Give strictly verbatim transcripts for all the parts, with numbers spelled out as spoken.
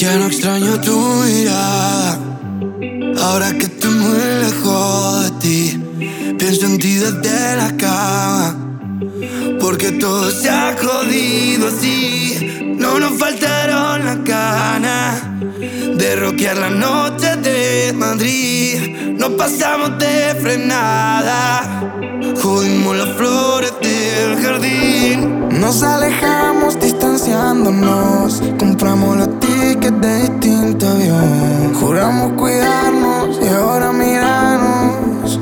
Ya no extraño tu mirada, ahora que estoy muy lejos de ti. Pienso en ti desde la cama, porque todo se ha jodido así. No nos faltaron las ganas de rockear la noche de Madrid. Nos pasamos de frenada, jodimos las flores del jardín. Nos alejamos distanciándonos, compramos los tickets de distinto avión. Juramos cuidarnos y ahora mirarnos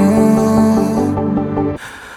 mm.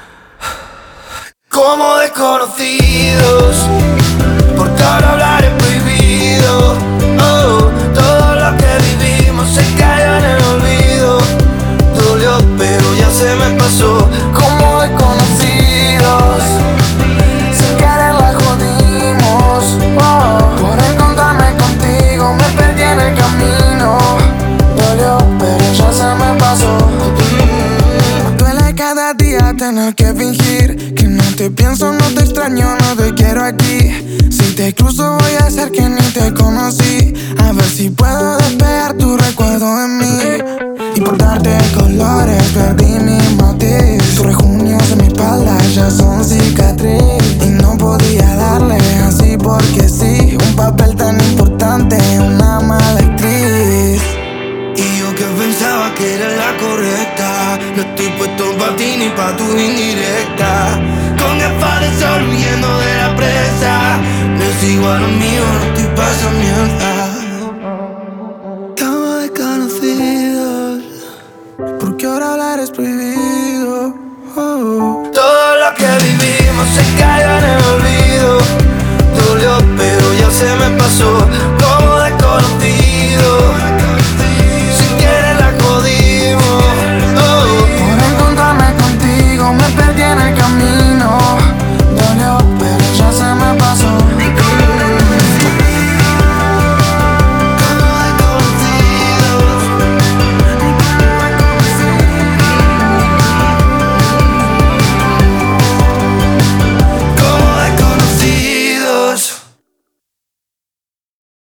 Como desconocidos, porque ahora hablar es prohibido. Oh, todo lo que vivimos se cayó en el olvido. Dolió, pero ya se me pasó. Como desconocidos, sin querer la jodimos. Oh, por encontrarme contigo me perdí en el camino. Dolió, pero ya se me pasó. mm. Duele cada día tener que fingir que no te pienso, no te extraño, no te quiero aquí. Si te cruzo voy a hacer que ni te conocí. A ver si puedo despegar tu recuerdo en mí. Y por darte colores perdí mi matiz. Tus rejunios en mi espalda ya son cicatriz. Y no podía darle así porque sí. Un papel tan importante, una mala actriz. Y yo que pensaba que era la correcta, no estoy puesto pa' ti ni pa' tu indirecta. Con gafas de sol huyendo de la presa, no sigo a lo mío, no estoy pa' esa mierda. Estamos desconocidos, Porque ahora hablar es prohibido. Oh. todo lo que vivimos se cayó en el olvido. Dolió, pero ya se me pasó.